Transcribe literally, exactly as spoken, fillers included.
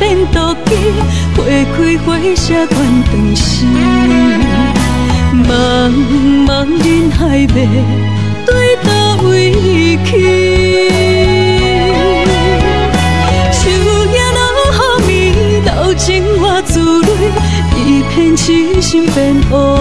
变妒忌，花开花谢愿长时。茫茫人海要对倒位去？树叶落雨暝，老情我自泪，一片痴心变乌。